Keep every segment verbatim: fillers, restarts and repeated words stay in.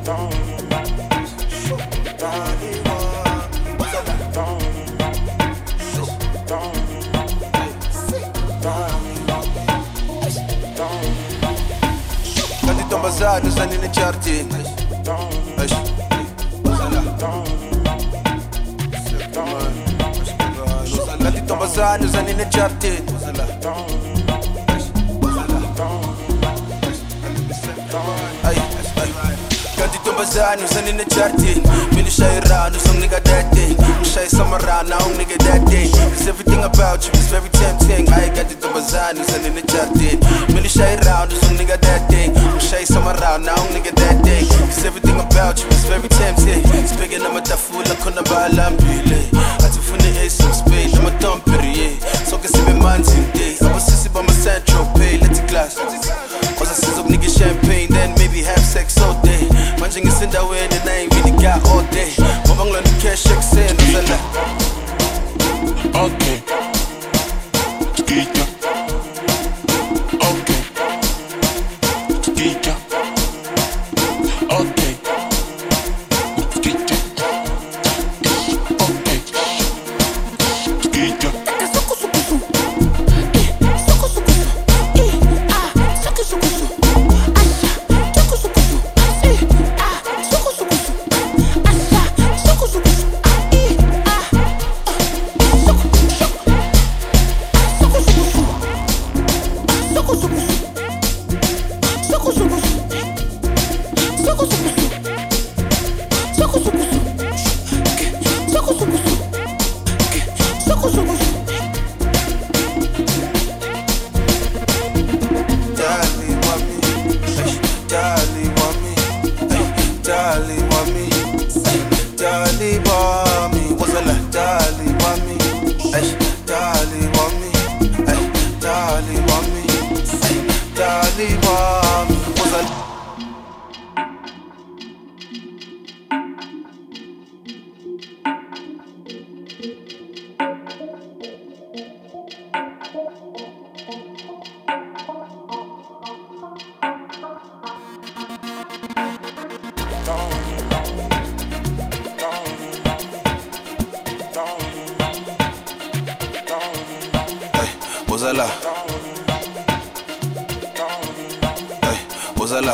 Bazar, stand in the charting. Kati tombazano stand in the charting. Kati tombazano stand in the charting. Mini shy around, do some nigga that day. Shy summer around, now nigga that day. Cause everything about you is very tempting. I got the tombazano stand in the charting. Mini shy around, do some nigga that day. Shy summer around, now nigga that day. Cause everything about you is very tempting. Speaking of my tafula, kuna balambile. Atifuni ace of spade, I'm a thumperi. So can see me man's in day. I was sissy by my central pay, let it glass. Cause I see up nigga champagne, then maybe have sex all day. Manching is in that way, then I ain't really got all day. Mamang learn the cash check saying, okay. Skita. Okay. Skita. Okay. Skita. Okay. Skita. Ozala, hey, Ozala,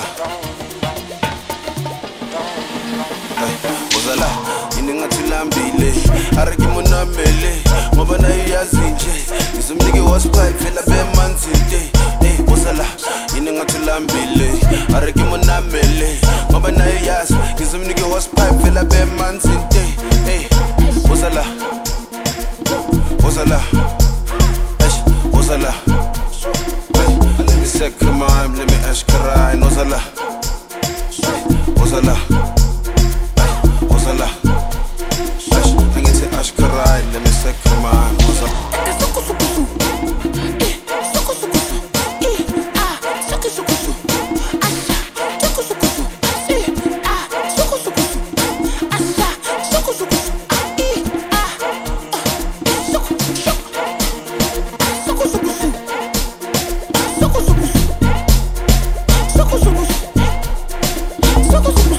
hey, Ozala, iningathilambile, araki munamele, ngoba nayo yazinje, ngizomnike hosepipe vela bemanzi nje, hey, Ozala, iningathilambile, araki munamele, ngoba nayo yazi, ngizomnike hosepipe vela bemanzi nje, hey, Ozala, Ozala. Ozala, hey, let me say come on, let me ask Karai, Ozala, Ozala, hey, Ozala, I get to ask Karai, let me say come on, Ozala. Soko soko